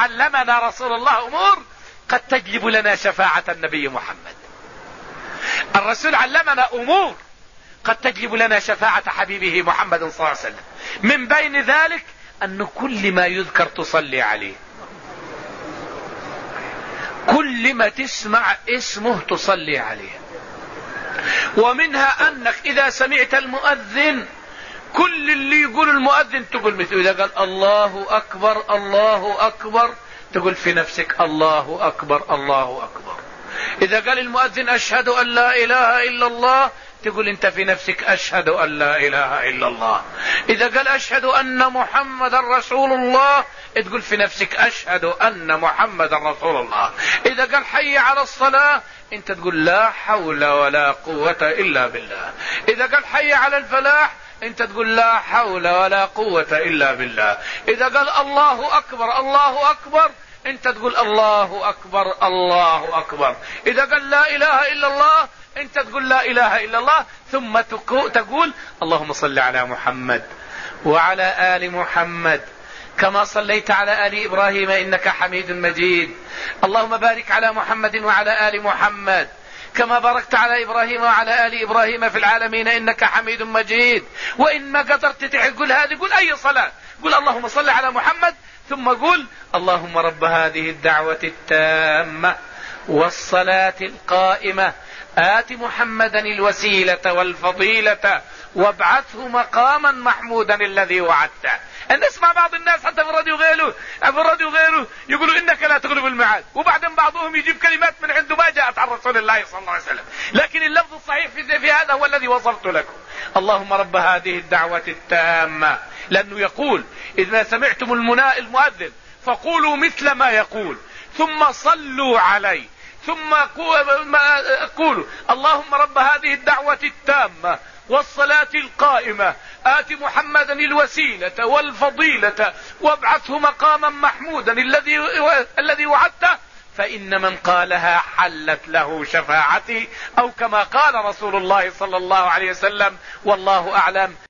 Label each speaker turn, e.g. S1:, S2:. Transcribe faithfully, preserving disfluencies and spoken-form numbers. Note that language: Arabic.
S1: علمنا رسول الله أمور قد تجلب لنا شفاعة النبي محمد. الرسول علمنا أمور قد تجلب لنا شفاعة حبيبه محمد صلى الله عليه وسلم. من بين ذلك أن كل ما يذكر تصلي عليه، كل ما تسمع اسمه تصلي عليه. ومنها أنك إذا سمعت المؤذن كل اللي يقول المؤذن تقول مثل، إذا قال الله أكبر الله أكبر تقول في نفسك الله أكبر الله أكبر. إذا قال المؤذن أشهد أن لا إله إلا الله تقول أنت في نفسك أشهد أن لا إله إلا الله. إذا قال أشهد أن محمد رسول الله تقول في نفسك أشهد أن محمد رسول الله. إذا قال حي على الصلاة أنت تقول لا حول ولا قوة إلا بالله. إذا قال حي على الفلاح أنت تقول لا حول ولا قوة إلا بالله. إذا قال الله أكبر الله أكبر أنت تقول الله أكبر الله أكبر. إذا قال لا إله إلا الله أنت تقول لا إله إلا الله. ثم تقول اللهم صل على محمد وعلى آل محمد كما صليت على آل إبراهيم إنك حميد مجيد. اللهم بارك على محمد وعلى آل محمد كما باركت على إبراهيم وعلى آل إبراهيم في العالمين إنك حميد مجيد. وإن ما قدرت تقول هذه قل أي صلاة، قل اللهم صل على محمد ثم قل اللهم رب هذه الدعوة التامة والصلاة القائمة آت محمدا الوسيلة والفضيلة وابعثه مقاما محمودا الذي وعدته. نسمع بعض الناس حتى في الراديو غيره في الراديو غيره يقولوا إنك لا تغلب الميعاد، وبعدين بعضهم يجيب كلمات من عنده ما جاءت عن رسول الله صلى الله عليه وسلم. لكن اللفظ الصحيح في, في هذا هو الذي وصفت لكم، اللهم رب هذه الدعوة التامة. لأنه يقول إذا سمعتم المؤذن فقولوا مثل ما يقول ثم صلوا عليه ثم قولوا اللهم رب هذه الدعوة التامة والصلاة القائمة آت محمدا الوسيلة والفضيلة وابعثه مقاما محمودا الذي الذي وعدته، فإن من قالها حلت له شفاعتي، أو كما قال رسول الله صلى الله عليه وسلم. والله أعلم.